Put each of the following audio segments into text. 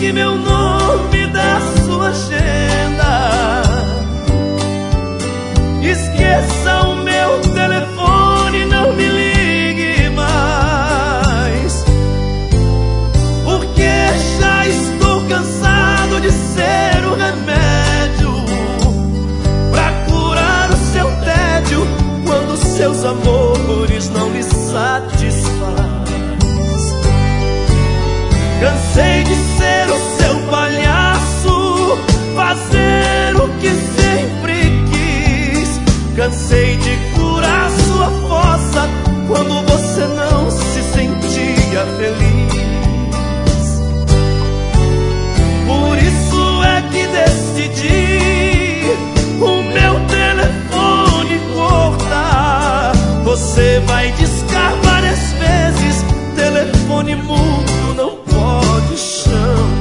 risque meu nome da sua agenda. Esqueça o meu telefone, não me ligue mais, porque já estou cansado de ser o remédio pra curar o seu tédio quando seus amores não lhe satisfaz. Cansei de ser o seu palhaço, fazer o que sempre quis. Cansei de curar sua fossa quando você não se sentia feliz. Por isso é que decidi o meu telefone cortar. Você vai discar várias vezes, telefone mudo não pode chamar.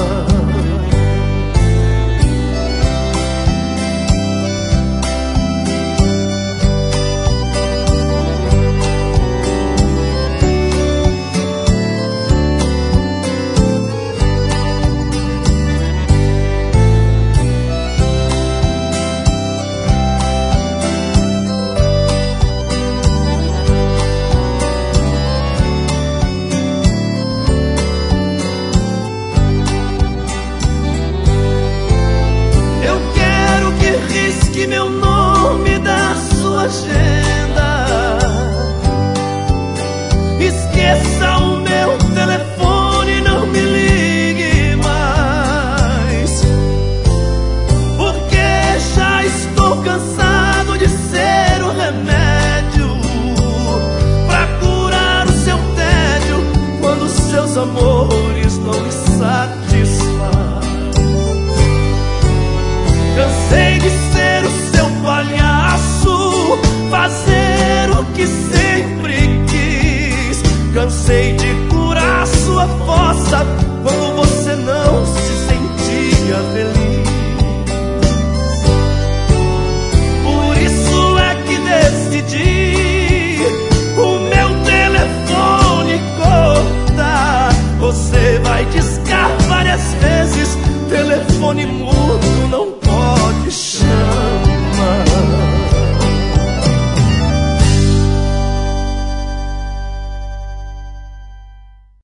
Risque meu nome da sua agenda. Esqueça o meu telefone, não me ligue mais, porque já estou cansado de ser o remédio pra curar o seu tédio quando seus amores não lhe satisfazem. Cansei de ser o seu palhaço, fazer o que sempre quis. Cansei de curar sua fossa quando você